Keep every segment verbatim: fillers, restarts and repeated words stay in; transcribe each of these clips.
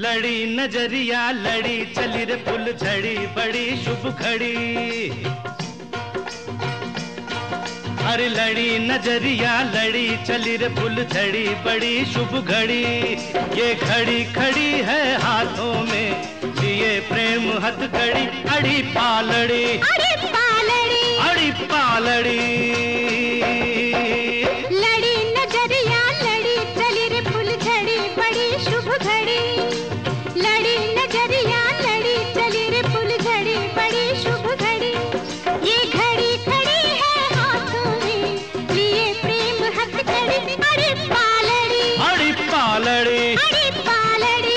लड़ी नजरिया लड़ी चली रे फुल झड़ी बड़ी शुभ घड़ी। अरे लड़ी नजरिया लड़ी चली रे फुल झड़ी बड़ी शुभ घड़ी। ये घड़ी खड़ी है हाथों में लिए प्रेम हथकड़ी। अड़ी पालड़ी अड़ी पालड़ी अड़ी पालड़ी लड़ी नजरिया लड़ी चली रे फुल झड़ी बड़ी शुभ घड़ी। लड़ी नजरिया लड़ी चली रे फुल झड़ी बड़ी शुभ घड़ी। ये घड़ी खड़ी है हाथों में लिए प्रेम हथकड़ी। अड़ी पालड़ी अड़ी पालड़ी अड़ी पालड़ी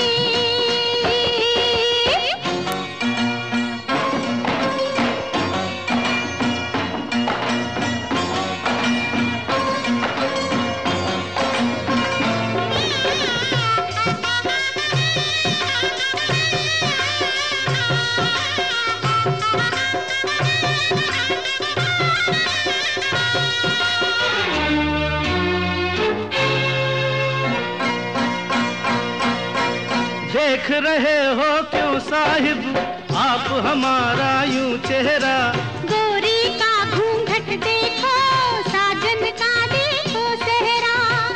देख रहे हो क्यों साहिब आप हमारा यूं चेहरा। गोरी का घूंघट देखो साजन का देखो सेहरा।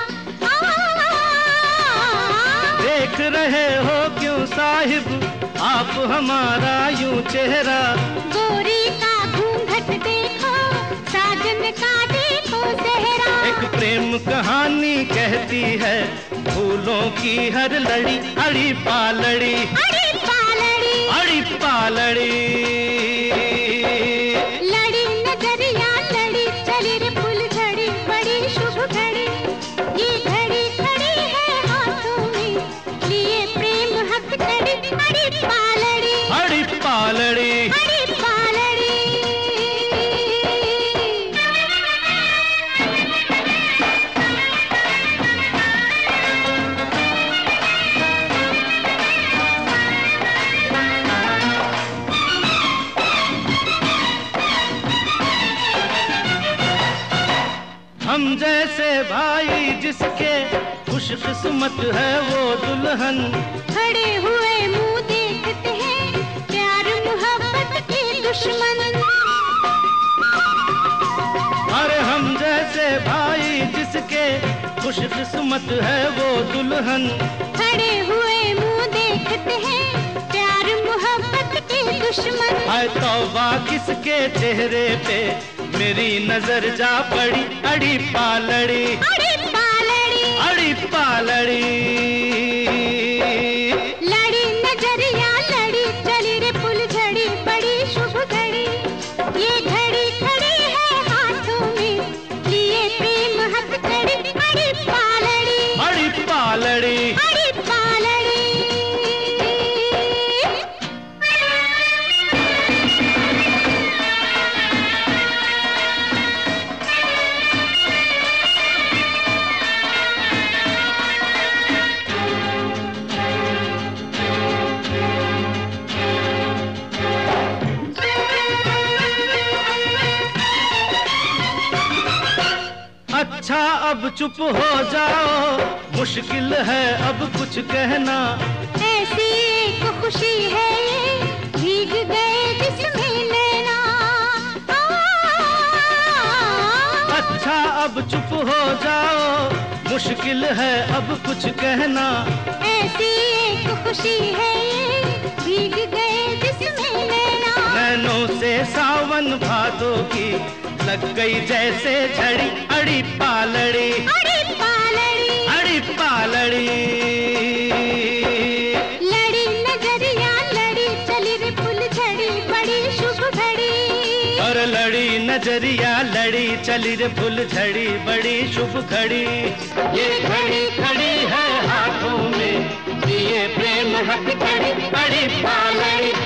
देख रहे हो क्यों साहिब आप हमारा यूं चेहरा। गोरी का घूंघट देखो साजन का देखो सेहरा। एक प्रेम कहानी कहती है फूलों की हर लड़ी। अड़ी पालड़ी अड़ी पालड़ी अड़ी पालड़ी लड़ी नजरिया लड़ी चली रे फुल झड़ी बड़ी शुभ घड़ी। ये घड़ी खड़ी है हाथों में लिए प्रेम हथकड़ी। अड़ी पालड़ी अड़ी पालड़ी अड़ी पालड़ी हम जैसे भाई जिसके खुशकिस्मत है वो दुल्हन। खड़े हुए मुंह देखते हैं प्यार मोहब्बत के दुश्मन। अरे हम जैसे भाई जिसके खुशकिस्मत है वो दुल्हन। खड़े हुए मुंह देखते हैं प्यार मोहब्बत के दुश्मन। हाय तौबा किसके चेहरे पे मेरी नजर जा पड़ी। अड़ी पालड़ी अड़ी पालड़ी अड़ी पालड़ी लड़ी नजरिया लड़ी चली रे फुल झड़ी बड़ी शुभ घड़ी। ये घड़ी खड़ी है हाथों में लिए प्रेम हथकड़ी। अड़ी पालड़ी अड़ी पालड़ी अड़ी पालड़ी अच्छा अब चुप हो जाओ मुश्किल है अब कुछ कहना। ऐसी एक खुशी है ये भीग गए जिसमें नैना। अच्छा अब चुप हो जाओ मुश्किल है अब कुछ कहना। ऐसी एक खुशी है ये भीग गए जिसमें नैना। नैनों से सावन भादों की लग गई जैसे झड़ी। अड़ी पालड़ी अड़ी पालड़ी अड़ी पालड़ी लड़ी नजरिया लड़ी चली रे फुल झड़ी बड़ी शुभ घड़ी। और लड़ी नजरिया लड़ी चली रे फुल झड़ी बड़ी शुभ घड़ी। ये घड़ी खड़ी है हाथों में ये प्रेम हथकड़ी। अड़ी पालड़ी